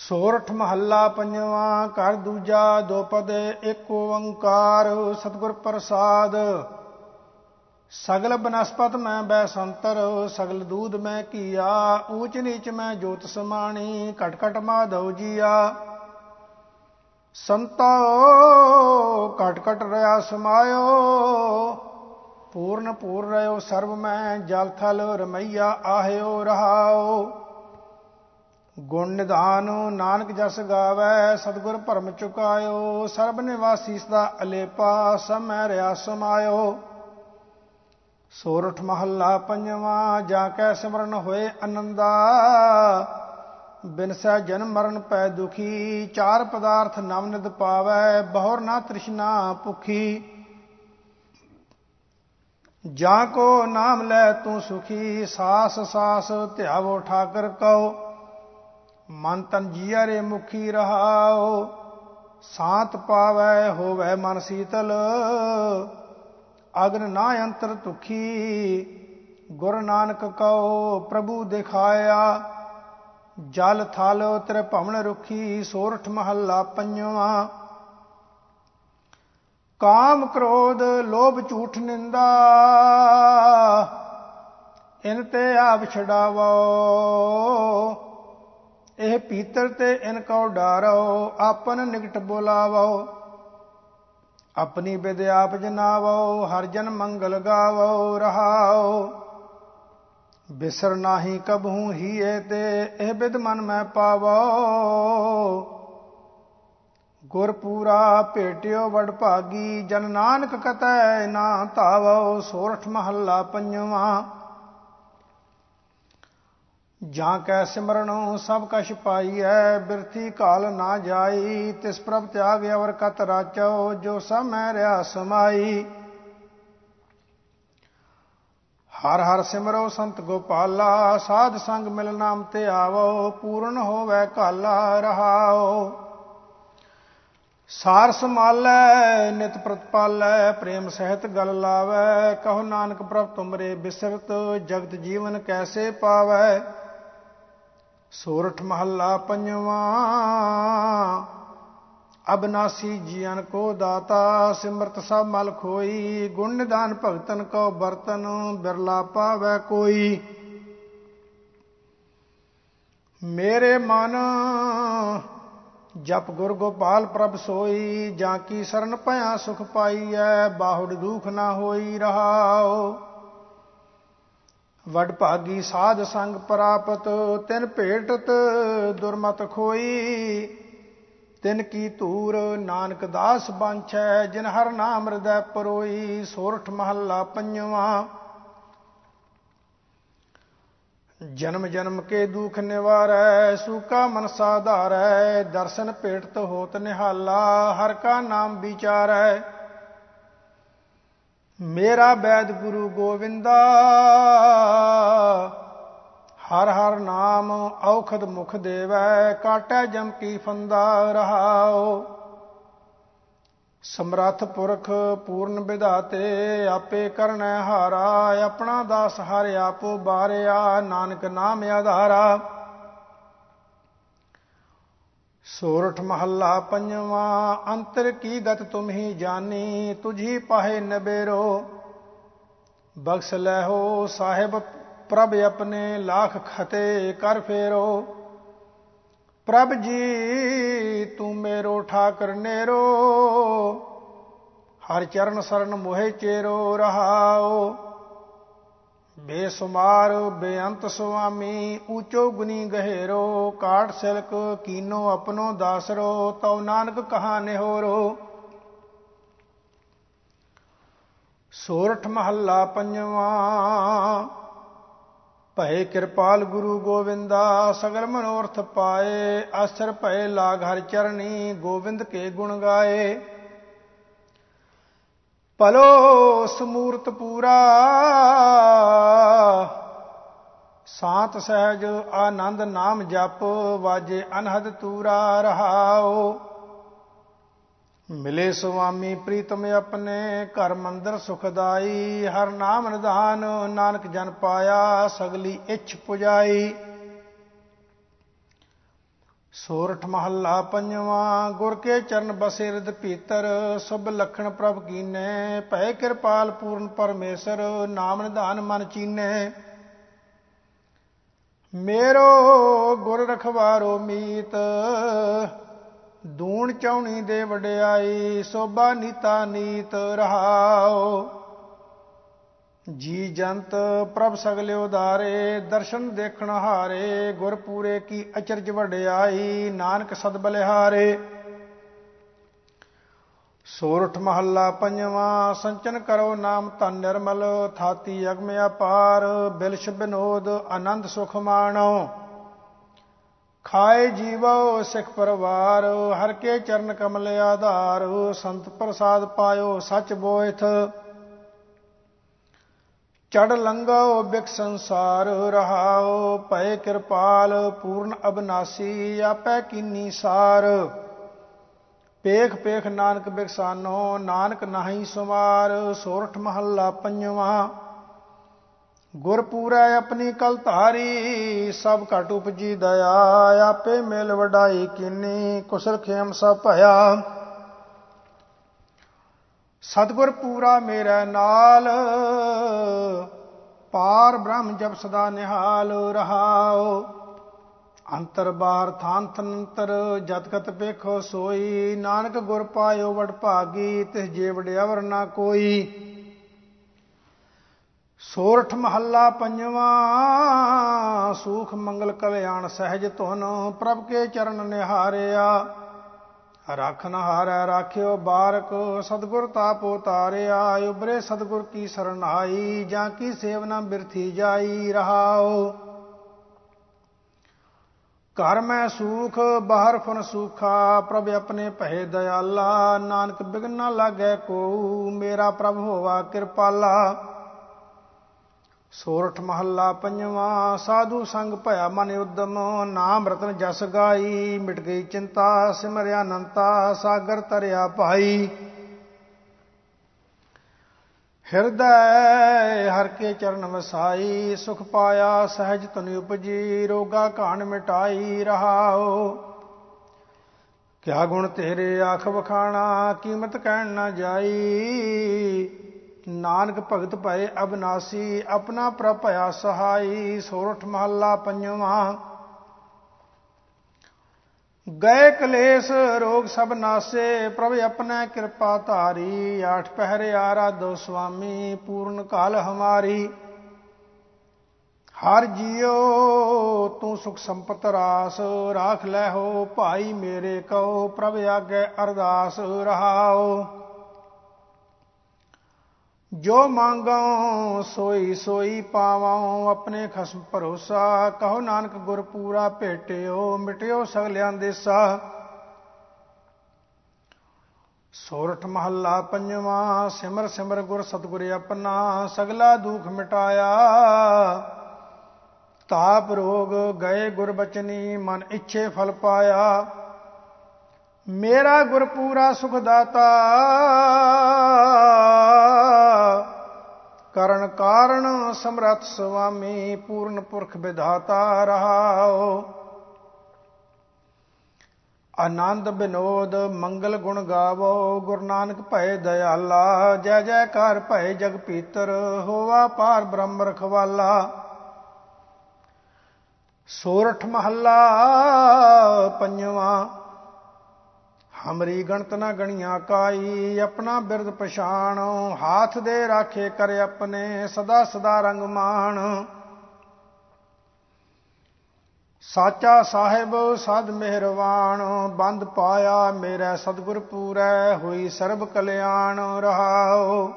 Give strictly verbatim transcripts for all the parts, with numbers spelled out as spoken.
ਸੋਰਠ ਮਹੱਲਾ ਪੰਜਵਾਂ। ਘਰ ਦੂਜਾ ਦੋਪਦ ਏਕ ਓੰਕਾਰ ਸਤਿਗੁਰ ਪ੍ਰਸਾਦ। ਸਗਲ ਬਨਸਪਤ ਮੈਂ ਬੈਸੰਤਰ ਸਗਲ ਦੂਧ ਮੈਂ ਕੀਆ। ਊਚ ਨੀਚ ਮੈਂ ਜੋਤ ਸਮਾਣੀ ਘਟ ਘਟ ਮਾਧਵ ਜੀਆ। ਸੰਤੋ ਘਟ ਘਟ ਰਹਾ ਸਮਾਇਓ ਪੂਰਨ ਪੂਰ ਰਹਿਓ ਸਰਬ ਮੈਂ ਜਲ ਥਲ ਰਮਈਆ ਆਹਿਓ ਰਹਾਓ। ਗੁਣ ਨਿਧਾਨ ਨਾਨਕ ਜਸ ਗਾਵੈ ਸਤਿਗੁਰ ਭਰਮ ਚੁਕਾਇਓ। ਸਰਬ ਨਿਵਾਸੀ ਸਦਾ ਅਲੇਪਾ ਸਭ ਮੈਂ ਰਿਹਾ ਸਮਾਇਓ। ਸੋਰਠ ਮਹੱਲਾ ਪੰਜਵਾਂ। ਜਾਂ ਕੈ ਸਿਮਰਨ ਹੋਏ ਆਨੰਦਾ ਬਿਨਸੈ ਜਨਮ ਮਰਨ ਪੈ ਦੁਖੀ। ਚਾਰ ਪਦਾਰਥ ਨਵ ਨਿਧ ਪਾਵੈ ਬਹੁਰ ਨਾ ਤ੍ਰਿਸ਼ਨਾ ਭੁਖੀ। ਜਾਂ ਕੋ ਨਾਮ ਲੈ ਤੂੰ ਸੁਖੀ ਸਾਸ ਸਾਸ ਧਿਆਵੋ ਠਾਕਰ ਕਉ। ਮਨ ਤਨ ਜੀਆ ਰੇ ਮੁਖੀ ਰਹਾਓ। ਸਾਤ ਪਾਵੈ ਹੋਵੈ ਮਨ ਸੀਤਲ ਅਗਨ ਨਾ ਅੰਤਰ ਤੁਖੀ। ਗੁਰ ਨਾਨਕ ਕਉ ਪ੍ਰਭੂ ਦਿਖਾਇਆ ਜਲ ਥਲ ਤੇਰੇ ਭਵਨ ਰੁਖੀ। ਸੋਰਠ ਮਹੱਲਾ ਪੰਜਵਾਂ। ਕਾਮ ਕ੍ਰੋਧ ਲੋਭ ਝੂਠ ਨਿੰਦਾ ਇਨ ਤੇ ਆਪ ਛਡਾਵੋ। ਇਹ ਪੀਤਰ ਤੇ ਇਨ ਕਉ ਡਾਰੋ ਆਪਨ ਨਿਕਟ ਬੁਲਾਵੋ। ਆਪਣੀ ਬਿਦ ਆਪ ਜਨਾਵੋ ਹਰ ਜਨ ਮੰਗਲ ਗਾਵੋ ਰਹਾਓ। ਬਿਸਰ ਨਾਹੀ ਕਬਹੂ ਹੀਏ ਤੇ ਇਹ ਬਿਦ ਮਨ ਮੈਂ ਪਾਵੋ। ਗੁਰ ਪੂਰਾ ਭੇਟਿਓ ਵਡ ਭਾਗੀ ਜਨ ਨਾਨਕ ਕਤੈ ਨਾ ਧਾਵੋ। ਸੋਰਠ ਮਹੱਲਾ ਪੰਜਵਾਂ। ਜਾਂ ਕੈ ਸਿਮਰਨ ਸਭ ਕਛ ਪਾਈਐ ਬਿਰਥੀ ਕਾਲ ਨਾ ਜਾਈ। ਤਿਸ ਪ੍ਰਭ ਤਿਆਗ ਅਵਰ ਕਤ ਰਾਚੋ ਜੋ ਸਭ ਮੈਂ ਰਿਹਾ ਸਮਾਈ। ਹਰ ਹਰ ਸਿਮਰੋ ਸੰਤ ਗੋਪਾਲਾ ਸਾਧ ਸੰਗ ਮਿਲ ਨਾਮ ਤੇ ਆਵੋ। ਪੂਰਨ ਹੋਵੈ ਕਾਲਾ ਰਹਾਓ। ਸਾਰ ਸੰਭਾਲੈ ਨਿਤ ਪ੍ਰਤਪਾਲੈ ਪ੍ਰੇਮ ਸਹਿਤ ਗਲ ਲਾਵੈ। ਕਹੋ ਨਾਨਕ ਪ੍ਰਭ ਤੁਮਰੇ ਬਿਸਰਤ ਜਗਤ ਜੀਵਨ ਕੈਸੇ ਪਾਵੈ। ਸੋਰਠ ਮਹੱਲਾ ਪੰਜਵਾਂ। ਅਬਨਾਸੀ ਜੀਅਨ ਕੋ ਦਾਤਾ ਸਿਮਰਤ ਸਭ ਮਲ ਖੋਈ। ਗੁਣ ਨਿਧਾਨ ਭਗਤਨ ਕੋ ਬਰਤਨ ਬਿਰਲਾ ਪਾਵੈ ਕੋਈ। ਮੇਰੇ ਮਨ ਜਪ ਗੁਰ ਗੋਪਾਲ ਪ੍ਰਭ ਸੋਈ। ਜਾਂ ਕੀ ਸਰਨ ਭਇਆ ਸੁਖ ਪਾਈਐ ਬਾਹੁੜ ਦੁਖ ਨਾ ਹੋਈ ਰਹਾਓ। ਵਡ ਭਾਗੀ ਸਾਧ ਸੰਗ ਪ੍ਰਾਪਤ ਤਿਨ ਭੇਟਤ ਦੁਰਮਤ ਖੋਈ। ਤਿਨ ਕੀ ਧੂਰ ਨਾਨਕ ਦਾਸ ਬਾਂਛੈ ਜਿਨ ਹਰ ਨਾਮ ਹਿਰਦੈ ਪਰੋਈ। ਸੋਰਠ ਮਹੱਲਾ ਪੰਜਵਾਂ। ਜਨਮ ਜਨਮ ਕੇ ਦੁਖ ਨਿਵਾਰੈ ਸੂਕਾ ਮਨ ਸਾਧਾਰੈ। ਦਰਸ਼ਨ ਭੇਟਤ ਹੋਤ ਨਿਹਾਲਾ ਹਰ ਕਾ ਨਾਮ ਵਿਚਾਰੈ। ਮੇਰਾ ਬੈਦ ਗੁਰੂ ਗੋਵਿੰਦਾ ਹਰ ਹਰ ਨਾਮ ਔਖਦ ਮੁਖ ਦੇਵੈ। ਕਾਟੈ ਜਮ ਕੀ ਫੰਦਾ ਰਹਾਓ। ਸਮਰੱਥ ਪੁਰਖ ਪੂਰਨ ਵਿਧਾਤੇ ਆਪੇ ਕਰਨੈ ਹਾਰਾ। ਆਪਣਾ ਦਾਸ ਹਰਿ ਆਪੋ ਬਾਰਿਆ ਨਾਨਕ ਨਾਮ ਆਧਾਰਾ। ਸੋਰਠ ਮਹੱਲਾ ਪੰਜਵਾਂ। ਅੰਤਰ ਕੀ ਗਤ ਤੁਮ ਹੀ ਜਾਨੀ ਤੁਝੀ ਪਾਹੇ ਨਬੇਰੋ। ਬਖਸ਼ ਲੈਹੋ ਸਾਹਿਬ ਪ੍ਰਭ ਆਪਣੇ ਲਾਖ ਖਤੇ ਕਰ ਫੇਰੋ। ਪ੍ਰਭ ਜੀ ਤੂੰ ਮੇਰੋ ਠਾਕਰ ਨੇਰੋ ਹਰ ਚਰਨ ਸਰਨ ਮੋਹਿ ਚੇਰੋ ਰਹਾਓ। ਬੇਸੁਮਾਰ ਬੇਅੰਤ ਸੁਆਮੀ ਊਚੋ ਗੁਨੀ ਗਹਿਰੋ। ਕਾਟ ਸਿਲਕ ਕੀਨੋ ਆਪਣੋ ਦਾਸਰੋ ਤਉ ਨਾਨਕ ਕਹਾ ਨਿਹੋਰੋ। ਸੋਰਠ ਮਹੱਲਾ ਪੰਜਵਾਂ। ਭਏ ਕਿਰਪਾਲ ਗੁਰੂ ਗੋਵਿੰਦਾ ਸਗਲ ਮਨੋਰਥ ਪਾਏ। ਆਸਰ ਭਏ ਲਾਗ ਹਰਿ ਚਰਣੀ ਗੋਵਿੰਦ ਕੇ ਗੁਣ ਗਾਏ। ਭਲੋ ਸਮੂਰਤ ਪੂਰਾ ਸਾਤ ਸਹਿਜ ਆਨੰਦ ਨਾਮ ਜਪ। ਵਾਜੇ ਅਨਹਦ ਤੂਰਾ ਰਹਾਓ। ਮਿਲੇ ਸੁਆਮੀ ਪ੍ਰੀਤਮ ਆਪਣੇ ਘਰ ਮੰਦਰ ਸੁਖਦਾਈ। ਹਰ ਨਾਮ ਨਿਧਾਨ ਨਾਨਕ ਜਨ ਪਾਇਆ ਸਗਲੀ ਇੱਛ ਪੁਜਾਈ। ਸੋਰਠ ਮਹੱਲਾ ਪੰਜਵਾਂ। ਗੁਰ ਕੇ ਚਰਨ ਬਸੇ ਰਿਦ ਭੀਤਰ, ਸੁਭ ਲਖਣ ਪ੍ਰਭ ਕੀਨੇ। ਭੈ ਕਿਰਪਾਲ ਪੂਰਨ ਪਰਮੇਸ਼ਰ, ਨਾਮ ਨਿਧਾਨ ਮਨ ਚੀਨੇ। ਮੇਰੋ ਗੁਰ ਰਖਵਾਰੋ ਮੀਤ, ਦੂਣ ਚੌਣੀ ਦੇ ਵਡਿਆਈ। ਸੋਭਾ ਨੀਤਾ ਨੀਤ ਰਹਾਓ, ਜੀ ਜੰਤ ਪ੍ਰਭ ਸਗਲੇ ਉਦਾਰੇ। ਦਰਸ਼ਨ ਦੇਖਣ ਹਾਰੇ, ਗੁਰ ਪੂਰੇ ਕੀ ਅਚਰਜ ਵਡਿਆਈ। ਨਾਨਕ ਸਦ ਬਲਿਹਾਰੇ। ਸੋਰਠ ਮਹੱਲਾ ਪੰਜਵਾਂ। ਸੰਚਨ ਕਰੋ ਨਾਮ ਧਨ ਨਿਰਮਲ, ਥਾਤੀ ਅਗਮ ਅਪਾਰ। ਬਿਲਸ਼ ਬਿਨੋਦ ਆਨੰਦ ਸੁਖ ਮਾਣੋ, ਖਾਏ ਜੀਵੋ ਸਿੱਖ ਪਰਵਾਰ। ਹਰ ਕੇ ਚਰਨ ਕਮਲ ਆਧਾਰ, ਸੰਤ ਪ੍ਰਸਾਦ ਪਾਇਓ ਸੱਚ ਬੋਇਥ। ਚੜ ਲੰਘੋ ਬਿਕ ਸੰਸਾਰ ਰਹਾਓ, ਭਏ ਕਿਰਪਾਲ ਪੂਰਨ ਅਬਨਾਸੀ। ਆਪੈ ਕੀਨੀ ਸਾਰ, ਪੇਖ ਪੇਖ ਨਾਨਕ ਬਿਕਸਾਨੋ। ਨਾਨਕ ਨਾਹੀ ਸੁਮਾਰ। ਸੋਰਠ ਮਹੱਲਾ ਪੰਜਵਾਂ। ਗੁਰ ਪੂਰੈ ਆਪਣੀ ਕਲ ਧਾਰੀ, ਸਭ ਘਟ ਉਪਜੀ ਦਇਆ। ਆਪੇ ਮਿਲ ਵਡਾਈ ਕੀਨੀ, ਕੁਸ਼ਲ ਖੇਮ ਸਭ ਭਇਆ। ਸਤਿਗੁਰ ਪੂਰਾ ਮੇਰੇ ਨਾਲ, ਪਾਰ ਬ੍ਰਹਮ ਜਪ ਸਦਾ ਨਿਹਾਲ ਰਹਾਓ। ਅੰਤਰ ਬਾਹਰ ਥਾਨ ਥਨੰਤਰ, ਜਤ ਕਤ ਵੇਖੋ ਸੋਈ। ਨਾਨਕ ਗੁਰ ਪਾਇਓ ਵਡ ਭਾਗੀ, ਤਿਸ ਜੇ ਵਡਿਆਵਰ ਨਾ ਕੋਈ। ਸੋਰਠ ਮਹੱਲਾ ਪੰਜਵਾਂ। ਸੂਖ ਮੰਗਲ ਕਲਿਆਣ ਸਹਿਜ ਧੁਨ, ਪ੍ਰਭ ਕੇ ਚਰਨ ਨਿਹਾਰਿਆ। ਰਾਖਨ ਹਾਰੈ ਰਾਖਿਓ ਬਾਰਕ, ਸਤਿਗੁਰ ਤਾਪ ਉਤਾਰਿਆ। ਉਬਰੇ ਸਤਿਗੁਰ ਕੀ ਸਰਨਾਈ, ਜਾਂ ਕੀ ਸੇਵਨਾ ਬਿਰਥੀ ਜਾਈ ਰਹਾਓ। ਘਰ ਮੈਂ ਸੂਖ ਬਾਹਰ ਫਨ ਸੂਖਾ, ਪ੍ਰਭ ਆਪਣੇ ਭਏ ਦਇਆਲਾ। ਨਾਨਕ ਬਿਘਨ ਨਾ ਲਾਗੈ ਕੋਊ, ਮੇਰਾ ਪ੍ਰਭ ਹੋਵਾ ਕਿਰਪਾਲਾ। ਸੋਰਠ ਮਹੱਲਾ ਪੰਜਵਾਂ। ਸਾਧੂ ਸੰਗ ਭਇਆ ਮਨ ਉਦਮ, ਨਾਮ ਰਤਨ ਜਸ ਗਾਈ। ਮਿਟ ਗਈ ਚਿੰਤਾ ਸਿਮਰਿਆ ਅਨੰਤਾ, ਸਾਗਰ ਤਰਿਆ ਭਾਈ। ਹਿਰਦੈ ਹਰ ਕੇ ਚਰਨ ਵਸਾਈ, ਸੁਖ ਪਾਇਆ ਸਹਿਜ ਤਨ ਉਪਜੀ। ਰੋਗਾ ਘਾਣ ਮਿਟਾਈ ਰਹਾਓ, ਕਿਆ ਗੁਣ ਤੇਰੇ ਆਖ ਵਖਾਣਾ। ਕੀਮਤ ਕਹਿਣ ਨਾ ਜਾਈ, ਨਾਨਕ ਭਗਤ ਭਏ ਅਬਨਾਸੀ। ਆਪਣਾ ਪ੍ਰਭ ਭਇਆ ਸਹਾਈ। ਸੋਰਠ ਮਹੱਲਾ ਪੰਜਵਾਂ। ਗਏ ਕਲੇਸ਼ ਰੋਗ ਸਭ ਨਾਸੇ, ਪ੍ਰਭ ਆਪਣਾ ਕਿਰਪਾ ਧਾਰੀ। ਆਠ ਪਹਿਰੇ ਆਰਾਧੋ ਸੁਆਮੀ, ਪੂਰਨ ਕਾਲ ਹਮਾਰੀ। ਹਰ ਜੀਓ ਤੂੰ ਸੁਖ ਸੰਪਤ ਰਾਸ, ਰਾਖ ਲੈ ਹੋ ਭਾਈ ਮੇਰੇ ਕਉ। ਪ੍ਰਭ ਆਗੇ ਅਰਦਾਸ ਰਹਾਓ, ਜੋ ਮੰਗੋ ਸੋਈ ਸੋਈ ਪਾਵਾਂ। ਆਪਣੇ ਖਸਮ ਭਰੋਸਾ, ਕਹੋ ਨਾਨਕ ਗੁਰ ਪੂਰਾ ਭੇਟਿਓ। ਮਿਟਿਓ ਸਗਲਿਆਂ ਦੇਸਾ। ਸੋਰਠ ਮਹੱਲਾ ਪੰਜਵਾਂ। ਸਿਮਰ ਸਿਮਰ ਗੁਰ ਸਤਿਗੁਰ ਆਪਣਾ, ਸਗਲਾ ਦੁਖ ਮਿਟਾਇਆ। ਤਾਪ ਰੋਗ ਗਏ ਗੁਰ ਬਚਨੀ, ਮਨ ਇੱਛੇ ਫਲ ਪਾਇਆ। ਮੇਰਾ ਗੁਰ ਪੂਰਾ ਸੁਖ ਦਾਤਾ, ਕਰਨ ਕਾਰਨ ਸਮਰੱਥ ਸੁਆਮੀ। ਪੂਰਨ ਪੁਰਖ ਵਿਧਾਤਾ ਰਹਾਓ, ਆਨੰਦ ਬਿਨੋਦ ਮੰਗਲ ਗੁਣ ਗਾਵੋ। ਗੁਰੂ ਨਾਨਕ ਭਏ ਦਇਆਲਾ, ਜੈ ਜੈਕਾਰ ਭਏ ਜਗ ਭੀਤਰ। ਹੋਵਾ ਪਾਰ ਬ੍ਰਹਮ ਰਖਵਾਲਾ। ਸੋਰਠ ਮਹੱਲਾ ਪੰਜਵਾਂ। ਹਮਰੀ ਗਣਤ ਨਾ ਗਣੀਆਂ ਕਾਈ, ਆਪਣਾ ਬਿਰਦ ਪਛਾਣੋ। ਹਾਥ ਦੇ ਰਾਖੇ ਕਰ ਆਪਣੇ, ਸਦਾ ਸਦਾ ਰੰਗ ਮਾਣ। ਸਾਚਾ ਸਾਹਿਬ ਸਦ ਮਿਹਰਵਾਨ, ਬੰਦ ਪਾਇਆ ਮੇਰੇ ਸਤਿਗੁਰ ਪੂਰੈ। ਹੋਈ ਸਰਬ ਕਲਿਆਣ ਰਹਾਓ,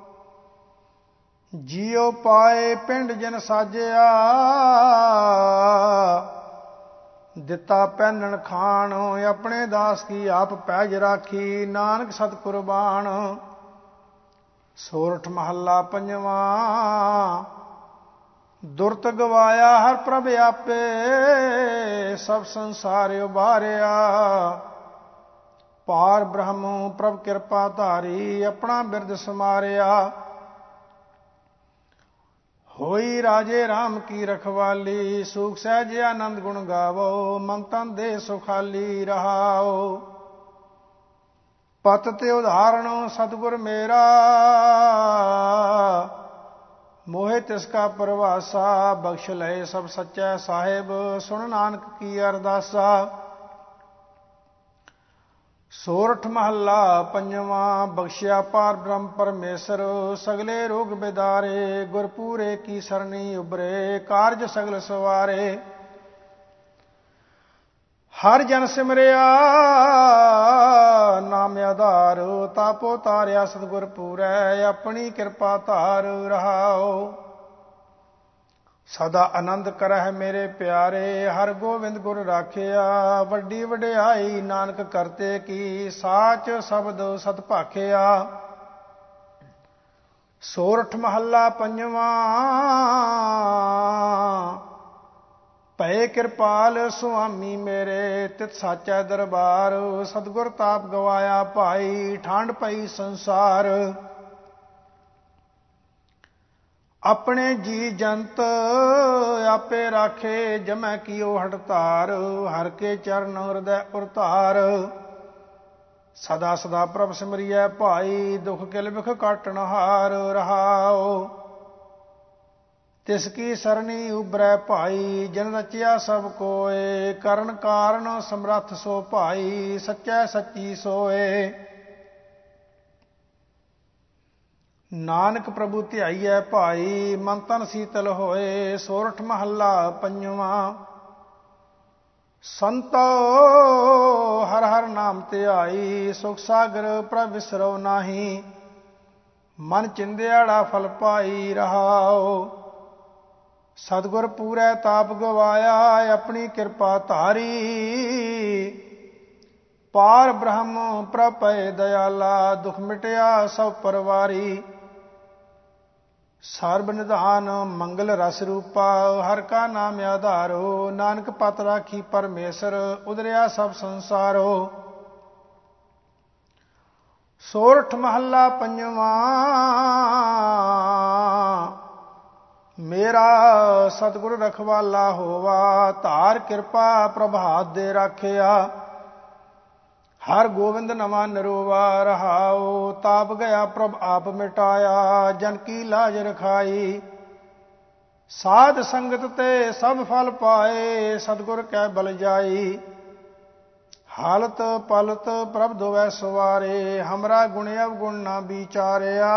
ਜੀਉ ਪਾਏ ਪਿੰਡ ਜਿਨ ਸਾਜਿਆ। ਦਿੱਤਾ ਪਹਿਨਣ ਖਾਣ, ਆਪਣੇ ਦਾਸ ਕੀ ਆਪ ਪੈਜ ਰਾਖੀ। ਨਾਨਕ ਸਤ ਕੁਰਬਾਨ। ਸੋਰਠ ਮਹੱਲਾ ਪੰਜਵਾਂ। ਦੁਰਤ ਗਵਾਇਆ ਹਰ ਪ੍ਰਭ ਆਪੇ, ਸਭ ਸੰਸਾਰ ਉਬਾਰਿਆ। ਪਾਰ ਬ੍ਰਹਮ ਪ੍ਰਭ ਕਿਰਪਾ ਧਾਰੀ, ਆਪਣਾ ਬਿਰਦ ਸਮਾਰਿਆ। ਹੋਈ ਰਾਜੇ ਰਾਮ ਕੀ ਰਖਵਾਲੀ, ਸੂਖ ਸਹਿਜ ਆਨੰਦ ਗੁਣ ਗਾਵੋ, ਮਨ ਤਨ ਦੇ ਸੁਖਾਲੀ ਰਹਾਓ। ਪਤ ਤੇ ਉਦਾਹਰਣ ਸਤਿਗੁਰ ਮੇਰਾ, ਮੋਹਿ ਤਿਸ ਕਾ ਪਰਵਾਸਾ, ਬਖਸ਼ ਲਏ ਸਭ ਸੱਚੈ ਸਾਹਿਬ, ਸੁਣ ਨਾਨਕ ਕੀ ਅਰਦਾਸਾ। ਸੋਰਠ ਮਹੱਲਾ ਪੰਜਵਾਂ। ਬਖਸ਼ਿਆ ਪਾਰ ਬ੍ਰਹਮ ਪਰਮੇਸ਼ਰ, ਸਗਲੇ ਰੋਗ ਬਿਦਾਰੇ, ਗੁਰਪੂਰੇ ਕੀ ਸਰਣੀ ਉਬਰੇ, ਕਾਰਜ ਸਗਲ ਸਵਾਰੇ। ਹਰ ਜਨ ਸਿਮਰਿਆ ਨਾਮ ਆਧਾਰ, ਤਾਪੋ ਤਾਰਿਆ ਸਤਿਗੁਰ ਪੂਰੈ, ਆਪਣੀ ਕਿਰਪਾ ਧਾਰ ਰਹਾਓ। ਸਦਾ ਆਨੰਦ ਕਰਹਿ ਮੇਰੇ ਪਿਆਰੇ, ਹਰ ਗੋਬਿੰਦ ਗੁਰ ਰਾਖਿਆ, ਵੱਡੀ ਵਡਿਆਈ ਨਾਨਕ ਕਰਤੇ ਕੀ, ਸਾਚ ਸ਼ਬਦ ਸਤ ਭਾਖਿਆ। ਸੋਰਠ ਮਹੱਲਾ ਪੰਜਵਾਂ। ਭਏ ਕਿਰਪਾਲ ਸੁਆਮੀ ਮੇਰੇ, ਤਿਤ ਸਾਚੈ ਦਰਬਾਰ, ਸਤਿਗੁਰ ਤਾਪ ਗਵਾਇਆ ਭਾਈ, ਠੰਡ ਪਈ ਸੰਸਾਰ। ਆਪਣੇ ਜੀ ਜੰਤ ਆਪੇ ਰਾਖੇ, ਜਮੈ ਕੀਓ ਹਠਤਾਰ, ਹਰ ਕੇ ਚਰਨ ਹਿਰਦੈ ਉਰਤਾਰ। ਸਦਾ ਸਦਾ ਪ੍ਰਭ ਸਿਮਰਿਐ ਭਾਈ, ਦੁਖ ਕਿਲ ਬਿਖ ਕਾਟਣ ਹਾਰ ਰਹਾਓ। ਤਿਸ ਕੀ ਸਰਣੀ ਉਬਰੈ ਭਾਈ, ਜਨ ਰਚਿਆ ਸਭ ਕੋਏ, ਕਰਨ ਕਾਰਨ ਸਮਰੱਥ ਸੋ ਭਾਈ, ਸੱਚੈ ਸੱਚੀ ਸੋਏ। ਨਾਨਕ ਪ੍ਰਭੂ ਧਿਆਈਐ ਭਾਈ, ਮਨ ਤਨ ਸੀਤਲ ਹੋਏ। ਸੋਰਠ ਮਹੱਲਾ ਪੰਜਵਾਂ। ਸੰਤੋ ਹਰ ਹਰ ਨਾਮ ਧਿਆਈ, ਸੁਖ ਸਾਗਰ ਪ੍ਰਭ ਵਿਸਰੋ ਨਾਹੀ, ਮਨ ਚਿੰਦਿਆੜਾ ਫਲ ਪਾਈ ਰਹਾਓ। ਸਤਿਗੁਰ ਪੂਰੈ ਤਾਪ ਗਵਾਇਆ, ਆਪਣੀ ਕਿਰਪਾ ਧਾਰੀ, ਪਾਰ ਬ੍ਰਹਮ ਪ੍ਰਭ ਭਏ ਦਇਆਲਾ, ਦੁਖ ਮਿਟਿਆ ਸਭ ਪਰਵਾਰੀ। ਸਰਬ ਨਿਧਾਨ ਮੰਗਲ ਰਸ ਰੂਪਾ, ਹਰ ਕਾ ਨਾਮ ਆਧਾਰੋ, ਨਾਨਕ ਪਤ ਰਾਖੀ ਪਰਮੇਸ਼ਰ, ਉਦਰਿਆ ਸਭ ਸੰਸਾਰੋ। ਸੋਰਠ ਮਹੱਲਾ ਪੰਜਵਾਂ। ਮੇਰਾ ਸਤਿਗੁਰ ਰਖਵਾਲਾ ਹੋਵਾ, ਧਾਰ ਕਿਰਪਾ ਪ੍ਰਭਾਤ ਦੇ ਰਾਖਿਆ। ਹਰ ਗੋਬਿੰਦ ਨਵਾਂ ਨਿਰੋਵਾ ਰਹਾਓ, ਤਾਪ ਗਿਆ ਪ੍ਰਭ ਆਪ ਮਿਟਾਇਆ, ਜਨ ਕੀ ਲਾਜ ਰਖਾਈ। ਸਾਧ ਸੰਗਤ ਤੇ ਸਭ ਫਲ ਪਾਏ, ਸਤਿਗੁਰ ਕੈ ਬਲ ਜਾਈ। ਹਾਲਤ ਪਲਤ ਪ੍ਰਭ ਦੋਵੈ ਸਵਾਰੇ, ਹਮਰਾ ਗੁਣ ਅਵਗੁਣ ਨਾ ਵਿਚਾਰਿਆ।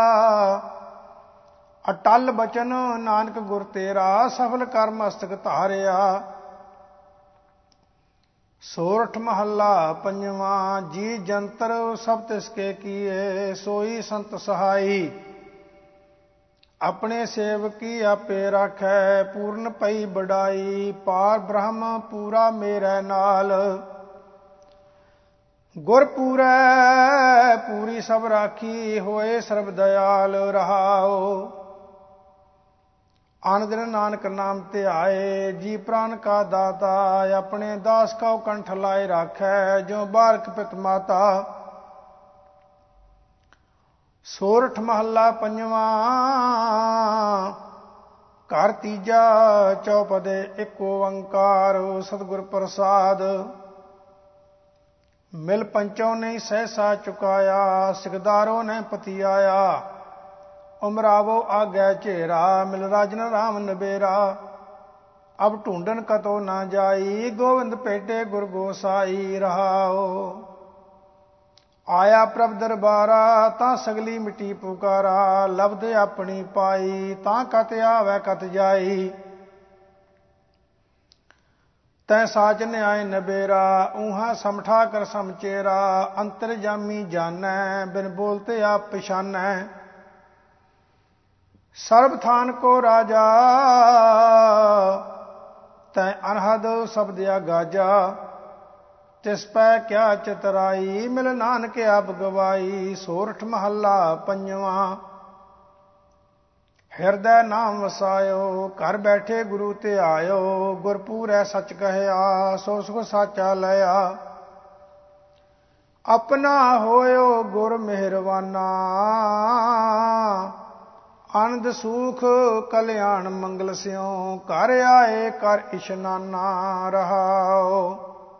ਅਟਲ ਬਚਨ ਨਾਨਕ ਗੁਰ ਤੇਰਾ, ਸਫਲ ਕਰ ਮਸਤਕ ਧਾਰਿਆ। ਸੋਰਠ ਮਹੱਲਾ ਪੰਜਵਾਂ। ਜੀ ਜੰਤਰ ਸਭ ਤਿਸ ਕੇ ਕੀਏ, ਸੋਈ ਸੰਤ ਸਹਾਈ। ਆਪਣੇ ਸੇਵਕੀ ਆਪੇ ਰਾਖੈ, ਪੂਰਨ ਪਈ ਬੜਾਈ। ਪਾਰ ਬ੍ਰਹਮ ਪੂਰਾ ਮੇਰੇ ਨਾਲ, ਗੁਰ ਪੂਰੈ ਪੂਰੀ ਸਭ ਰਾਖੀ, ਹੋਏ ਸਰਬ ਦਇਆਲ ਰਹਾਓ। ਅਨ ਦਿਨ ਨਾਨਕ ਨਾਮ ਧਿਆਏ, ਜੀ ਪ੍ਰਾਨ ਕਾ ਦਾਤਾ, ਆਪਣੇ ਦਾਸ ਕਉ ਕੰਠ ਲਾਏ ਰਾਖੈ, ਜੋ ਬਾਰਕ ਪਿਤ ਮਾਤਾ। ਸੋਰਠ ਮਹੱਲਾ ਪੰਜਵਾਂ। ਘਰ ਤੀਜਾ ਚੌਪਦੇ ਇੱਕ ਓੰਕਾਰ, ਸਤਿਗੁਰ ਪ੍ਰਸਾਦ। ਮਿਲ ਪੰਚੋ ਨਹੀਂ ਸਹਿਸਾ ਚੁਕਾਇਆ, ਸਿਕਦਾਰੋ ਨੇ ਪਤੀਆਇਆ। ਉਮਰਾਵੋ ਆਗੈ ਝੇਰਾ, ਮਿਲ ਰਾਜਨ ਰਾਮ ਨਬੇਰਾ। ਅਬ ਢੂੰਡਨ ਕਤੋ ਨਾ ਜਾਈ, ਗੋਵਿੰਦ ਭੇਟੇ ਗੁਰ ਗੋਸਾਈ ਰਹਾਓ। ਆਇਆ ਪ੍ਰਭ ਦਰਬਾਰਾ, ਤਾਂ ਸਗਲੀ ਮਿੱਟੀ ਪੁਕਾਰਾ। ਲਬਦ ਆਪਣੀ ਪਾਈ, ਤਾਂ ਕਤ ਆਵੈ ਕਤ ਜਾਈ। ਤੈ ਸਾਚ ਨਿਆਏ ਨਬੇਰਾ, ਊਹਾ ਸਮਠਾ ਕਰ ਸਮਚੇਰਾ। ਅੰਤਰ ਜਾਮੀ ਜਾਨੈ, ਬਿਨ ਬੋਲਤੇ ਆਪ ਪਛਾਨੈ। ਸਰਬ ਥਾਨ ਕੋ ਰਾਜਾ, ਤੈ ਅਨਹਦ ਸਬਦਿਆ ਗਾਜਾ। ਤਿਸ ਪੈ ਕਿਆ ਚਤਰਾਈ, ਮਿਲ ਨਾਨਕ ਆਪ ਗਵਾਈ। ਸੋਰਠ ਮਹੱਲਾ ਪੰਜਵਾਂ। ਹਿਰਦੈ ਨਾਮ ਵਸਾਇਓ, ਘਰ ਬੈਠੇ ਗੁਰੂ ਤੇ ਆਇਓ। ਗੁਰਪੂਰੈ ਸੱਚ ਕਹਿਆ, ਸੋ ਸੁਖ ਸਾਚਾ ਲਿਆ। ਆਪਣਾ ਹੋਇਓ ਗੁਰ ਮਿਹਰਬਾਨਾ, ਆਨੰਦ ਸੂਖ ਕਲਿਆਣ ਮੰਗਲ ਸਿਉ, ਘਰ ਆਏ ਕਰ ਇਸ਼ਨਾਨਾ ਰਹਾਉ।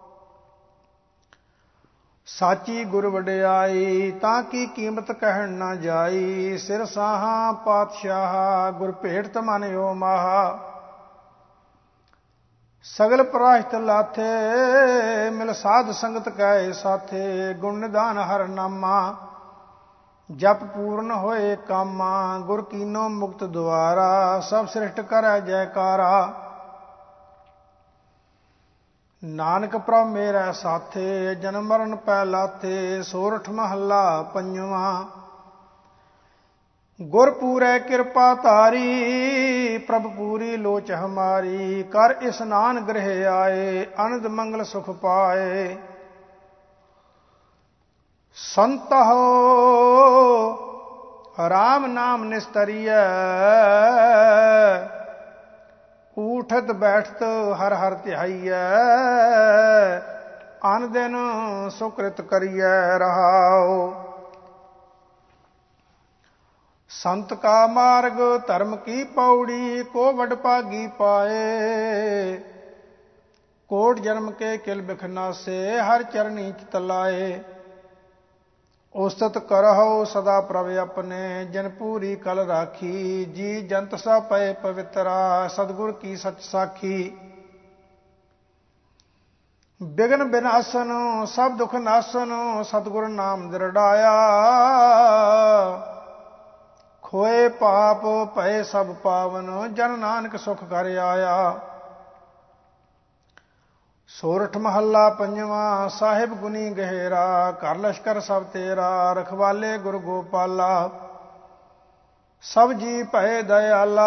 ਸਾਚੀ ਗੁਰ ਵਡਿਆਈ, ਤਾਂ ਕੀ ਕੀਮਤ ਕਹਿਣ ਨਾ ਜਾਈ। ਸਿਰ ਸਾਹਾਂ ਪਾਤਸ਼ਾਹ, ਗੁਰ ਭੇਟ ਮਨਿਓ ਮਾਹਾ। ਸਗਲ ਪ੍ਰਾਸ਼ਤ ਲਾਥੇ, ਮਿਲ ਸਾਧ ਸੰਗਤ ਕੈ ਸਾਥੇ। ਗੁਣ ਨਿਧਾਨ ਹਰ ਨਾਮਾ, ਜਪ ਪੂਰਨ ਹੋਏ ਕਾਮਾ। ਗੁਰ ਕੀਨੋ ਮੁਕਤ ਦੁਆਰਾ, ਸਭ ਸ੍ਰਿਸ਼ਟ ਕਰੈ ਜੈਕਾਰਾ। ਨਾਨਕ ਪ੍ਰਭ ਮੇਰਾ ਸਾਥੇ, ਜਨਮ ਮਰਨ ਪੈ ਲਾਥੇ। ਸੋਰਠ ਮਹੱਲਾ ਪੰਜਵਾਂ। ਗੁਰ ਪੂਰੈ ਕਿਰਪਾ ਧਾਰੀ, ਪ੍ਰਭ ਪੂਰੀ ਲੋਚ ਹਮਾਰੀ। ਕਰ ਇਸਨਾਨ ਗ੍ਰਹਿ ਆਏ, ਅਨੰਦ ਮੰਗਲ ਸੁਖ ਪਾਏ। ਸੰਤ ਹੋ ਰਾਮ ਨਾਮ ਨਿਸਤਰੀਐ, ਊਠਤ ਬੈਠਤ ਹਰ ਹਰ ਧਿਆਈਐ। ਅਨ ਦਿਨ ਸੁਕ੍ਰਿਤ ਕਰੀਐ ਰਹਾਉ। ਸੰਤ ਕਾ ਮਾਰਗ ਧਰਮ ਕੀ ਪੌੜੀ, ਕੋ ਵਡ ਭਾਗੀ ਪਾਏ। ਕੋਟ ਜਨਮ ਕੇ ਕਿਲ ਬਿਖ ਨਾਸੇ, ਹਰ ਚਰਨੀ ਚਿਤ ਲਾਏ। ਉਸਤਤ ਕਰਹੁ ਸਦਾ ਪ੍ਰਭ ਆਪਣੇ, ਜਿਨ ਪੂਰੀ ਕਲ ਰਾਖੀ। ਜੀ ਜੰਤ ਸਭ ਪਏ ਪਵਿੱਤਰਾ, ਸਤਿਗੁਰ ਕੀ ਸਚ ਸਾਖੀ। ਬਿਗਨ ਬਿਨਾਸਨ ਸਭ ਦੁਖ ਨਾਸਨ, ਸਤਿਗੁਰ ਨਾਮ ਦ੍ਰਿੜਾਇਆ। ਖੋਏ ਪਾਪ ਭਏ ਸਭ ਪਾਵਨ, ਜਨ ਨਾਨਕ ਸੁਖ ਕਰ ਆਇਆ। ਸੋਰਠ ਮਹੱਲਾ ਪੰਜਵਾਂ। ਸਾਹਿਬ ਗੁਨੀ ਗਹਿਰਾ, ਘਰ ਲਸ਼ਕਰ ਸਭ ਤੇਰਾ। ਰਖਵਾਲੇ ਗੁਰ ਗੋਪਾਲਾ, ਸਭ ਜੀ ਭਏ ਦਇਆਲਾ।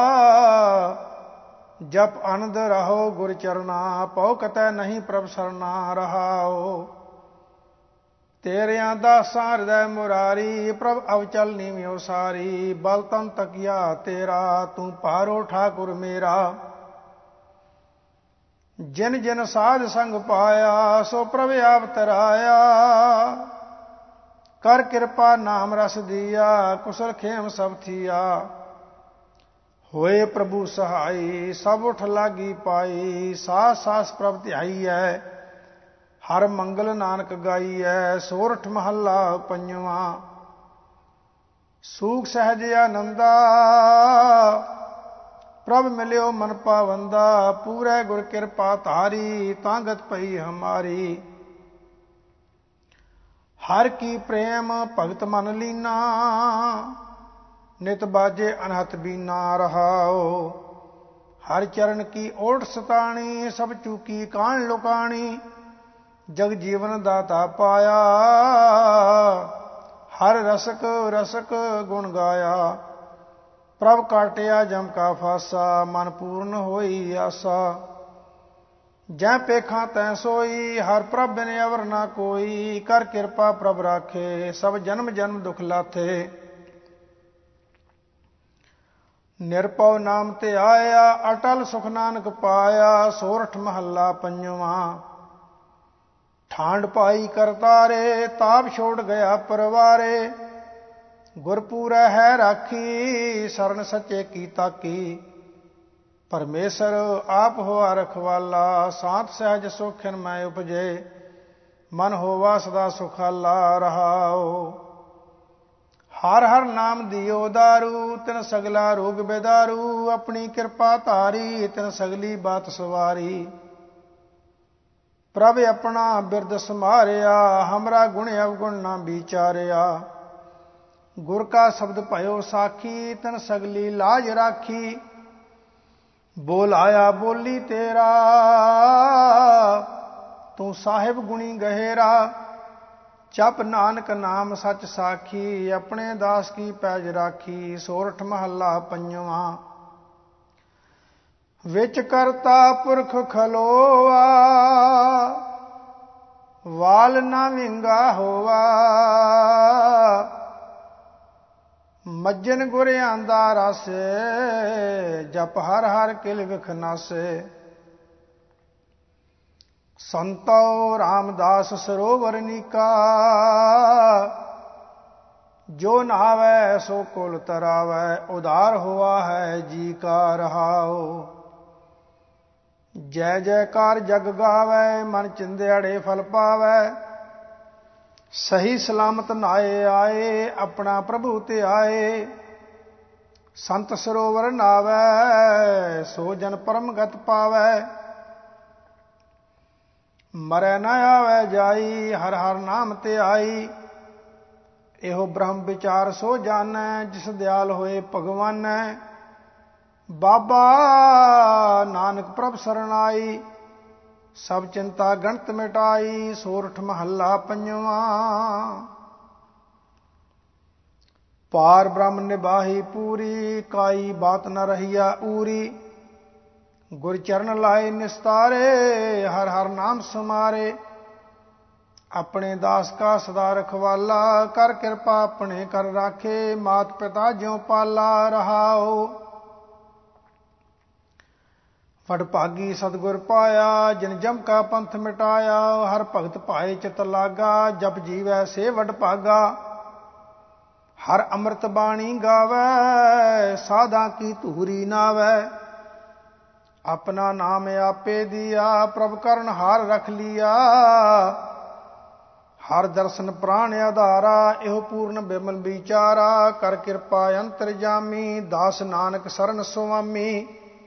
ਜਪ ਆਨੰਦ ਰਹੋ ਗੁਰ ਚਰਨਾ, ਪਉ ਕਤੈ ਨਹੀਂ ਪ੍ਰਭ ਸਰਨਾ ਰਹਾਉ। ਤੇਰਿਆਂ ਦਾਸਾਂ ਹਿਰਦੈ ਮੁਰਾਰੀ, ਪ੍ਰਭ ਅਵਚਲ ਨੀਵਿਓ ਸਾਰੀ। ਬਲ ਤਨ ਤਕੀਆ ਤੇਰਾ, ਤੂੰ ਭਾਰੋ ਠਾਕੁਰ ਮੇਰਾ। ਜਿਨ ਜਿਨ ਸਾਧ ਸੰਗ ਪਾਇਆ, ਸੋ ਪ੍ਰਭ ਆਪ ਤਰਾਇਆ। ਕਰ ਕਿਰਪਾ ਨਾਮ ਰਸ ਦੀਆ, ਕੁਸਲ ਖੇਮ ਸਭ ਥੀਆ। ਹੋਏ ਪ੍ਰਭੂ ਸਹਾਈ, ਸਭ ਉਠ ਲਾਗੀ ਪਾਈ। ਸਾਸ ਸਾਸ ਪ੍ਰਭ ਧਿਆਈਐ, ਹਰ ਮੰਗਲ ਨਾਨਕ ਗਾਈਐ। ਸੋਰਠ ਮਹੱਲਾ ਪੰਜਵਾਂ। ਸੂਖ ਸਹਿਜ ਆਨੰਦਾ, ਪ੍ਰਭ ਮਿਲਿਓ ਮਨ ਪਾਵੰਦਾ। ਪੂਰੈ ਗੁਰ ਕਿਰਪਾ ਧਾਰੀ, ਤਾਂਗਤ ਪਈ ਹਮਾਰੀ। ਹਰ ਕੀ ਪ੍ਰੇਮ ਭਗਤ ਮਨ ਲੀਨਾ, ਨਿਤ ਬਾਜੇ ਅਨਹਤ ਬੀਨਾ ਰਹਾਉ। ਹਰ ਚਰਨ ਕੀ ਓਟ ਸਤਾਣੀ, ਸਭ ਚੂਕੀ ਕਾਣ ਲੁਕਾਣੀ। ਜਗ ਜੀਵਨ ਦਾਤਾ ਪਾਇਆ, ਹਰ ਰਸਕ ਰਸਕ ਗੁਣ ਗਾਇਆ। ਪ੍ਰਭ ਕਾਟਿਆ ਜਮ ਕਾ ਫਾਸਾ, ਮਨ ਪੂਰਨ ਹੋਈ ਆਸਾ। ਜੈ ਪੇਖਾਂ ਤੈ ਸੋਈ, ਹਰ ਪ੍ਰਭ ਬਿਨ ਅਵਰ ਨਾ ਕੋਈ। ਕਰ ਕਿਰਪਾ ਪ੍ਰਭ ਰਾਖੇ, ਸਭ ਜਨਮ ਜਨਮ ਦੁਖ ਲਾਥੇ। ਨਿਰਭਉ ਨਾਮ ਤੇ ਆਇਆ, ਅਟਲ ਸੁਖ ਨਾਨਕ ਪਾਇਆ। ਸੋਰਠ ਮਹੱਲਾ ਪੰਜਵਾਂ। ਠਾਂਡ ਪਾਈ ਕਰਤਾਰੇ, ਤਾਪ ਛੋੜ ਗਿਆ ਪਰਵਾਰੇ। ਗੁਰਪੂਰੈ ਹੈ ਰਾਖੀ, ਸਰਨ ਸੱਚੇ ਕੀ ਤਾਕੀ। ਪਰਮੇਸ਼ਰ ਆਪ ਹੋਆ ਰਖਵਾਲਾ, ਸਾਤ ਸਹਿਜ ਸੋਖਿਨ ਮੈਂ ਉਪਜੇ। ਮਨ ਹੋਵਾ ਸਦਾ ਸੁਖਾਲਾ ਰਹਾਉ। ਹਰ ਹਰ ਨਾਮ ਦਿਓ ਦਾਰੂ, ਤਿਨ ਸਗਲਾ ਰੋਗ ਬੇਦਾਰੂ। ਆਪਣੀ ਕਿਰਪਾ ਧਾਰੀ, ਤਿਨ ਸਗਲੀ ਬਾਤ ਸਵਾਰੀ। ਪ੍ਰਭ ਆਪਣਾ ਬਿਰਦ ਸਮਾਰਿਆ, ਹਮਰਾ ਗੁਣ ਅਵਗੁਣ ਨਾ ਵਿਚਾਰਿਆ। ਗੁਰ ਕਾ ਸ਼ਬਦ ਭਇਓ ਸਾਖੀ, ਤਿਨ ਸਗਲੀ ਲਾਜ ਰਾਖੀ। ਬੋਲ ਆਇਆ ਬੋਲੀ ਤੇਰਾ, ਤੂੰ ਸਾਹਿਬ ਗੁਣੀ ਗਹਿਰਾ। ਜਪ ਨਾਨਕ ਨਾਮ ਸੱਚ ਸਾਖੀ, ਆਪਣੇ ਦਾਸ ਕੀ ਪੈਜ ਰਾਖੀ। ਸੋਰਠ ਮਹੱਲਾ ਪੰਜਵਾਂ। ਵਿੱਚ ਕਰਤਾ ਪੁਰਖ ਖਲੋਆ, ਵਾਲ ਨਾ ਵਿੰਗਾ ਹੋਵਾ। ਮੱਜਨ ਗੁਰ ਆਂਦਾ ਰਸ, ਜਪ ਹਰ ਹਰ ਕਿਲ ਵਿਖ ਨਾਸੇ। ਸੰਤੋ ਰਾਮਦਾਸ ਸਰੋਵਰ ਨੀਕਾ, जो नहावै सो कुल तरावै, उदार हुआ है जी का रहाओ। जय जयकार जग गावै, मन चिंदियाड़े फल पावै। सही सलामत नाए आए, अपना प्रभु ते आए। संत सरोवर नावै, सो जन परम गत पावै। मरै न आवै जाई, हर हर नाम ते आई। ਇਹੋ ਬ੍ਰਹਮ ਵਿਚਾਰ ਸੋ ਜਾਣੈ, ਜਿਸ ਦਿਆਲ ਹੋਏ ਭਗਵਾਨੈ। ਬਾਬਾ ਨਾਨਕ ਪ੍ਰਭ ਸਰਣਾਈ, ਸਭ ਚਿੰਤਾ ਗਣਤ ਮਿਟਾਈ। ਸੋਰਠ ਮਹੱਲਾ ਪੰਜਵਾਂ। ਪਾਰ ਬ੍ਰਹਮ ਨਿਬਾਹੀ ਪੂਰੀ, ਕਾਈ ਬਾਤ ਨ ਰਹੀਆ ਊਰੀ। ਗੁਰ ਚਰਨ ਲਾਏ ਨਿਸਤਾਰੇ, ਹਰ ਹਰ ਨਾਮ ਸਮਾਰੇ। ਆਪਣੇ ਦਾਸ ਕਾ ਸਦਾ ਰਖਵਾਲਾ, ਕਰ ਕਿਰਪਾ ਆਪਣੇ ਕਰ ਰਾਖੇ। ਮਾਤ ਪਿਤਾ ਜਿਉ ਪਾਲਾ ਰਹਾਓ। ਵਡਭਾਗੀ ਸਤਿਗੁਰ ਪਾਇਆ, ਜਿਨ ਜਮ ਕਾ ਪੰਥ ਮਿਟਾਇਆ। ਹਰ ਭਗਤ ਭਾਏ ਚਿਤ ਲਾਗਾ, ਜਪ ਜੀਵੈ ਸੇ ਵਡਭਾਗਾ। ਹਰ ਅੰਮ੍ਰਿਤ ਬਾਣੀ ਗਾਵੈ, ਸਾਧਾਂ ਕੀ ਧੂਰੀ ਨਾਵੈ। ਆਪਣਾ ਨਾਮ ਆਪੇ ਦੀਆ, ਪ੍ਰਭ ਕਰਨ ਹਾਰ ਰਖ ਲੀਆ। ਹਰ ਦਰਸ਼ਨ ਪ੍ਰਾਣ ਆਧਾਰਾ, ਇਹੋ ਪੂਰਨ ਬਿਮਲ ਵਿਚਾਰਾ। ਕਰ ਕਿਰਪਾ ਅੰਤਰ ਜਾਮੀ, ਦਾਸ ਨਾਨਕ ਸਰਨ ਸੁਆਮੀ।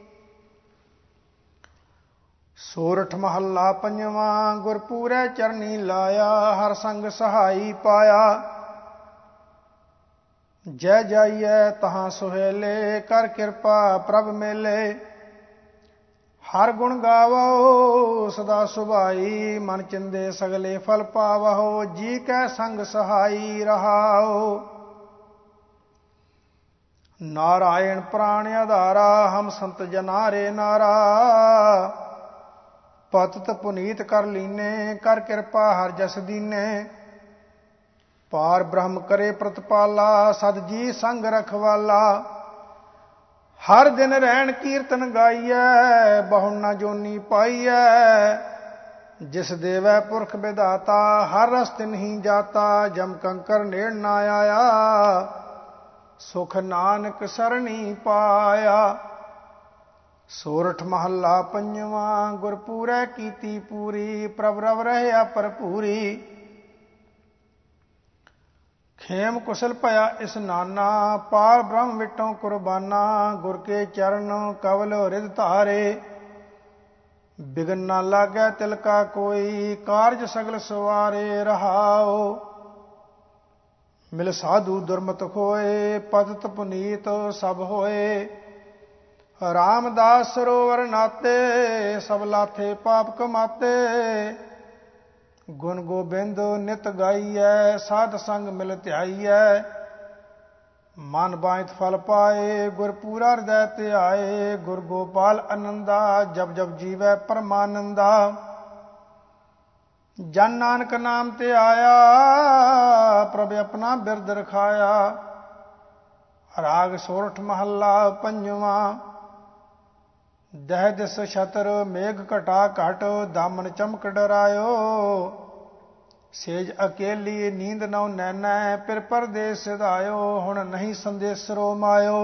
ਸੋਰਠ ਮਹੱਲਾ ਪੰਜਵਾਂ। ਗੁਰਪੂਰੈ ਚਰਨੀ ਲਾਇਆ, ਹਰ ਸੰਗ ਸਹਾਈ ਪਾਇਆ। ਜੈ ਜਾਈਐ ਤਹਾਂ ਸੁਹੇਲੇ, ਕਰ ਕਿਰਪਾ ਪ੍ਰਭ ਮੇਲੇ। ਹਰ ਗੁਣ ਗਾਵੋ ਸਦਾ ਸੁਭਾਈ, ਮਨ ਚਿੰਦੇ ਸਗਲੇ ਫਲ ਪਾਵਹੁ। ਜੀ ਕੈ ਸੰਗ ਸਹਾਈ ਰਹਾਉ। ਨਾਰਾਇਣ ਪ੍ਰਾਣ ਆਧਾਰਾ, ਹਮ ਸੰਤ ਜਨਾਰੇ ਨਾਰਾ। ਪਤਿਤ ਪੁਨੀਤ ਕਰ ਲੀਨੇ, ਕਰ ਕਿਰਪਾ ਹਰ ਜਸ ਦੀਨੇ। ਪਾਰ ਬ੍ਰਹਮ ਕਰੇ ਪ੍ਰਤਪਾਲਾ, ਸਦ ਜੀ ਸੰਗ ਰਖਵਾਲਾ। ਹਰ ਦਿਨ ਰਹਿਣ ਕੀਰਤਨ ਗਾਈਐ, ਬਹੁ ਨ ਜੋਨੀ ਪਾਈਐ। ਜਿਸ ਦੇਵੈ ਪੁਰਖ ਵਿਧਾਤਾ, ਹਰ ਰਸ ਤਿਨਹੀ ਜਾਤਾ। ਜਮ ਕੰਕਰ ਨੇੜ ਨਾ ਆਇਆ, ਸੁਖ ਨਾਨਕ ਸਰਣੀ ਪਾਇਆ। ਸੋਰਠ ਮਹੱਲਾ ਪੰਜਵਾਂ। ਗੁਰਪੂਰੈ ਕੀਤੀ ਪੂਰੀ, ਪ੍ਰਭ ਰਵ ਰਹਿਆ ਭਰਪੂਰੀ। ਖੇਮ ਕੁਸਲ ਭਇਆ ਇਸਨਾਨਾ, ਪਾਰ ਬ੍ਰਹਮ ਵਿਟੋਂ ਕੁਰਬਾਨਾ। ਗੁਰ ਕੇ ਚਰਨ ਕਵਲ ਰਿਦ ਧਾਰੇ, ਬਿਗਨ ਨਾ ਲਾਗੈ ਤਿਲ ਕਾ ਕੋਈ। ਕਾਰਜ ਸਗਲ ਸਵਾਰੇ ਰਹਾਓ। ਮਿਲ ਸਾਧੂ ਦੁਰਮਤ ਖੋਏ, ਪਤਿਤ ਪੁਨੀਤ ਸਭ ਹੋਏ। ਰਾਮਦਾਸ ਸਰੋਵਰ ਨਾਤੇ, ਸਭ ਲਾਥੇ ਪਾਪ ਕਮਾਤੇ। ਗੁਣ ਗੋਬਿੰਦ ਨਿਤ ਗਾਈਐ, ਸਾਧ ਸੰਗ ਮਿਲ ਧਿਆਈਐ। ਮਨ ਬਾਝਤ ਫਲ ਪਾਏ, ਗੁਰ ਪੂਰਾ ਹਿਰਦੈ ਧਿਆਏ। ਗੁਰ ਗੋਪਾਲ ਅਨੰਦਾ, ਜਪ ਜਪ ਜੀਵੈ ਪਰਮਾਨੰਦਾ। ਜਨ ਨਾਨਕ ਨਾਮ ਤੇ ਆਇਆ, ਪ੍ਰਭ ਆਪਣਾ ਬਿਰਦ ਰਖਾਇਆ। ਰਾਗ ਸੋਰਠ ਮਹੱਲਾ ਪੰਜਵਾਂ। ਦਹਿ ਦਿਸ ਛਤਰ ਮੇਘ ਘਟਾ ਘਟ, ਦਾਮਨ ਚਮਕ ਡਰਾਇਓ। ਸੇਜ ਅਕੇਲੀ ਨੀਂਦ ਨਉ ਨੈਨੈ, ਫਿਰ ਪਰਦੇਸ ਸਿਧਾਇਓ। ਹੁਣ ਨਹੀਂ ਸੰਦੇਸਰੋ ਮਾਇਓ।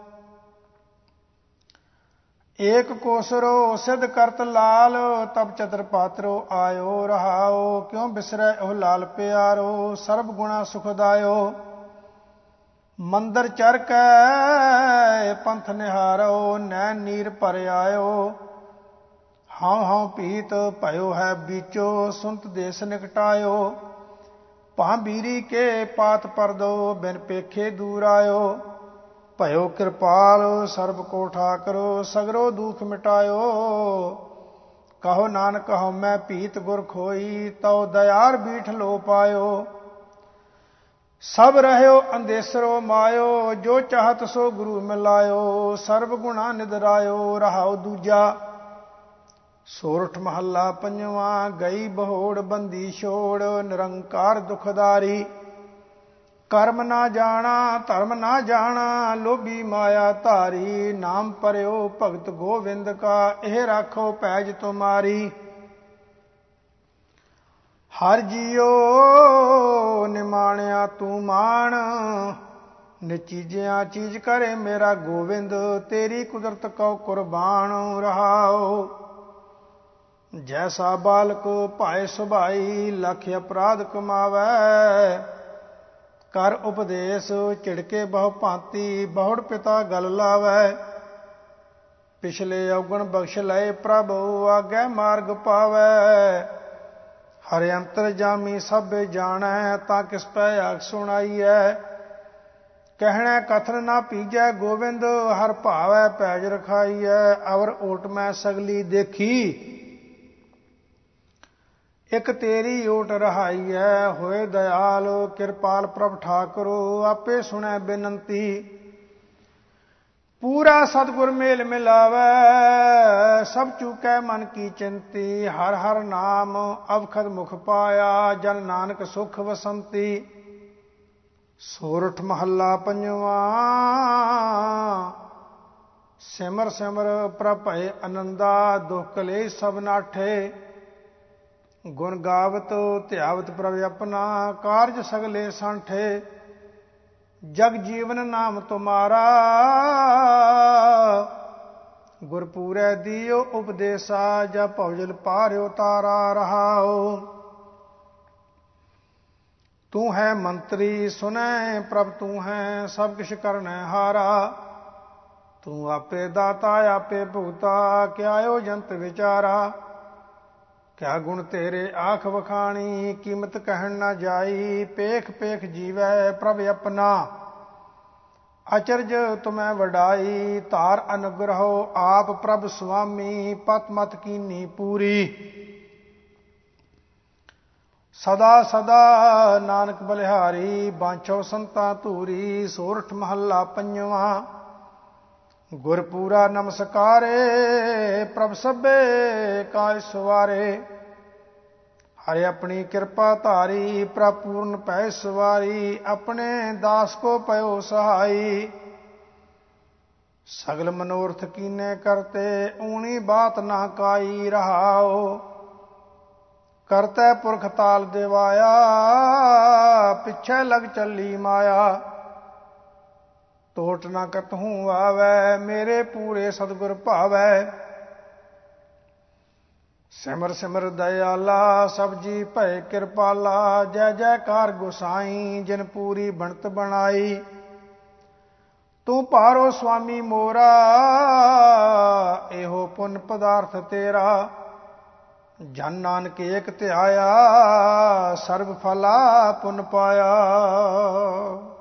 ਏਕ ਕੋਸਰੋ ਸਿਧ ਕਰਤ ਲਾਲ, ਤਬ ਚਤਰ ਪਾਤਰੋ ਆਇਓ ਰਹਾਓ। ਕਿਉ ਬਿਸਰੈ ਉਹ ਲਾਲ ਪਿਆਰੋ, ਸਰਬ ਗੁਣਾ ਸੁਖਦਾਇਓ। ਮੰਦਰ ਚਰ ਕੈ ਪੰਥ ਨਿਹਾਰੋ, ਨੈਣ ਨੀਰ ਭਰ ਆਇਓ। ਹਉ ਹਉ ਭੀਤ ਭਇਓ ਹੈ ਬੀਚੋ, ਸੁਨਤ ਦੇਸ ਨਿਕਟਾਇਓ। ਭਾਂ ਬੀਰੀ ਕੇ ਪਾਤ ਪਰਦੋ, ਬਿਨ ਪੇਖੇ ਦੂਰ ਆਇਓ। ਭਇਓ ਕਿਰਪਾਲ ਸਰਬ ਕੋ ਠਾਕਰੋ, ਸਗਰੋ ਦੁਖ ਮਿਟਾਇਓ। ਕਹੋ ਨਾਨਕ ਹਉ ਮੈਂ ਭੀਤ ਗੁਰ ਖੋਈ, ਤਉ ਦਇਆਰ ਬੀਠ ਲੋ ਪਾਇਓ। ਸਭ ਰਹਿਓ ਅੰਦੇਸਰੋ ਮਾਇਓ, ਜੋ ਚਾਹਤ ਸੋ ਗੁਰੂ ਮਿਲਾਇਓ। ਸਰਬ ਗੁਣਾ ਨਿਦਰਾਇਓ, ਰਹਾਉ ਦੂਜਾ। ਸੋਰਠ ਮਹੱਲਾ ਪੰਜਵਾਂ। ਗਈ ਬਹੋੜ ਬੰਦੀ ਛੋੜ, ਨਿਰੰਕਾਰ ਦੁਖਦਾਰੀ। ਕਰਮ ਨਾ ਜਾਣਾ ਧਰਮ ਨਾ ਜਾਣਾ, ਲੋਭੀ ਮਾਇਆ ਧਾਰੀ। ਨਾਮ ਪਰਿਓ ਭਗਤ ਗੋਵਿੰਦ ਕਾ, ਇਹ ਰਾਖੋ ਪੈਜ ਤੁਮਾਰੀ। ਹਰ ਜੀਓ ਨਿਮਾਣਿਆ ਤੂੰ ਮਾਣ, ਨਿਚੀਜਿਆਂ ਚੀਜ਼ ਕਰੇ ਮੇਰਾ ਗੋਬਿੰਦ, ਤੇਰੀ ਕੁਦਰਤ ਕਉ ਕੁਰਬਾਨ ਰਹਾਓ। ਜੈਸਾ ਬਾਲਕ ਭਾਏ ਸੁਭਾਈ, ਲੱਖ ਅਪਰਾਧ ਕਮਾਵੈ, ਕਰ ਉਪਦੇਸ਼ ਝਿੜਕੇ ਬਹੁ ਭਾਂਤੀ, ਬਹੁੜ ਪਿਤਾ ਗਲ ਲਾਵੈ। ਪਿਛਲੇ ਔਗਣ ਬਖਸ਼ ਲਏ ਪ੍ਰਭੂ, ਆਗੇ ਮਾਰਗ ਪਾਵੈ। ਹਰਿ ਅੰਤਰ ਜਾਮੀ ਸਭ ਜਾਣੈ, ਤਾਂ ਕਿਸ ਪੈ ਆਖ ਸੁਣਾਈਐ। ਕਹਿਣਾ ਕਥਨ ਨਾ ਪੀਜੈ ਗੋਬਿੰਦ, ਹਰ ਭਾਵੈ ਪੈਜ ਰਖਾਈਐ। ਅਵਰ ਓਟ ਮੈਂ ਸਗਲੀ ਦੇਖੀ, ਇੱਕ ਤੇਰੀ ਓਟ ਰਹਾਈਐ। ਹੋਏ ਦਇਆਲ ਕਿਰਪਾਲ ਪ੍ਰਭ ਠਾਕੁਰ, ਆਪੇ ਸੁਣੈ ਬੇਨੰਤੀ। ਪੂਰਾ ਸਤਿਗੁਰ ਮੇਲ ਮਿਲਾਵੈ, ਸਭ ਚੂਕੈ ਮਨ ਕੀ ਚਿੰਤੀ। ਹਰ ਹਰ ਨਾਮ ਅਵਖਦ ਮੁਖ ਪਾਇਆ, ਜਨ ਨਾਨਕ ਸੁਖ ਵਸੰਤੀ। ਸੋਰਠ ਮਹੱਲਾ ਪੰਜਵਾਂ। ਸਿਮਰ ਸਿਮਰ ਪ੍ਰਭ ਭਏ ਆਨੰਦਾ, ਦੁਖ ਕਲੇਸ਼ ਸਭ ਨਾਠੇ। ਗੁਣ ਗਾਵਤ ਧਿਆਵਤ ਪ੍ਰਭ ਆਪਣਾ, ਕਾਰਜ ਸਗਲੇ ਸੰਠੇ। ਜਗ ਜੀਵਨ ਨਾਮ ਤੁਮਾਰਾ, ਗੁਰਪੂਰੈ ਦੀਓ ਉਪਦੇਸਾ। ਜਾ ਭਉਜਲ ਪਾਰਿਓ ਤਾਰਾ ਰਹਾਓ। ਤੂੰ ਹੈ ਮੰਤਰੀ ਸੁਨੈ ਪ੍ਰਭ, ਤੂੰ ਹੈ ਸਭ ਕਿਛ ਕਰਨੈ ਹਾਰਾ। ਤੂੰ ਆਪੇ ਦਾਤਾ ਆਪੇ ਭੁਗਤਾ, ਕਿਆਇਓ ਜੰਤ ਵਿਚਾਰਾ। ਕਿਆ ਗੁਣ ਤੇਰੇ ਆਖ ਵਖਾਣੀ, ਕੀਮਤ ਕਹਿਣ ਨਾ ਜਾਈ। ਪੇਖ ਪੇਖ ਜੀਵੈ ਪ੍ਰਭ ਆਪਣਾ, ਅਚਰਜ ਤੁਮੈ ਵਡਾਈ। ਧਾਰ ਅਨੁਗ੍ਰਹੋ ਆਪ ਪ੍ਰਭ ਸੁਆਮੀ, ਪਤ ਮਤ ਕੀਨੀ ਪੂਰੀ। ਸਦਾ ਸਦਾ ਨਾਨਕ ਬਲਿਹਾਰੀ, ਬਾਂਛੋ ਸੰਤਾ ਧੂਰੀ। ਸੋਰਠ ਮਹੱਲਾ ਪੰਜਵਾਂ। ਗੁਰਪੂਰਾ ਨਮਸਕਾਰੇ, ਪ੍ਰਭ ਸਭੇ ਕਾਜ ਸਵਾਰੇ। ਹਰਿ ਆਪਣੀ ਕਿਰਪਾ ਧਾਰੀ, ਪ੍ਰਭ ਪੂਰਨ ਪੈ ਸਵਾਰੀ। ਆਪਣੇ ਦਾਸ ਕੋ ਪਇਓ ਸਹਾਈ, ਸਗਲ ਮਨੋਰਥ ਕੀਨੇ ਕਰਤੇ। ਊਣੀ ਬਾਤ ਨਾ ਕਾਈ ਰਹਾਓ। ਕਰਤੈ ਪੁਰਖ ਤਾਲ ਦਿਵਾਇਆ, ਪਿੱਛੇ ਲਗ ਚੱਲੀ ਮਾਇਆ। ਟੋਟ ਨਾ ਕਤਹੂੰ ਆਵੈ, ਮੇਰੇ ਪੂਰੇ ਸਤਿਗੁਰ ਭਾਵੈ। ਸਿਮਰ ਸਿਮਰ ਦਇਆਲਾ, ਸਭ ਜੀ ਭਏ ਕਿਰਪਾਲਾ। ਜੈ ਜੈਕਾਰ ਗੁਸਾਈ, ਜਿਨ ਪੂਰੀ ਬਣਤ ਬਣਾਈ। ਤੂੰ ਭਾਰੋ ਸੁਆਮੀ ਮੋਰਾ, ਇਹੋ ਪੁੰਨ ਪਦਾਰਥ ਤੇਰਾ। ਜਨ ਨਾਨਕ ਏਕ ਧਿਆਇਆ, ਸਰਬ ਫਲਾ ਪੁੰਨ ਪਾਇਆ।